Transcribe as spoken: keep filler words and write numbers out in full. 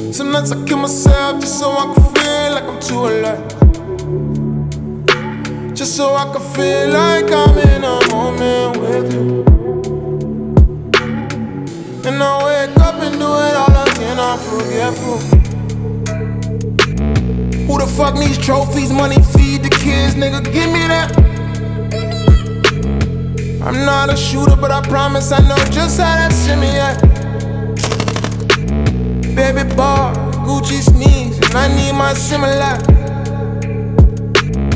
Some nights I kill myself just so I can feel like I'm too alive. Just so I can feel like I'm in a moment with you. And I wake up and do it all again, I'm forgetful. Who the fuck needs trophies, money, feed the kids, nigga, give me that. I'm not a shooter, but I promise I know just how that shimmy at. Baby bar, Gucci sneaks, and I need my similar.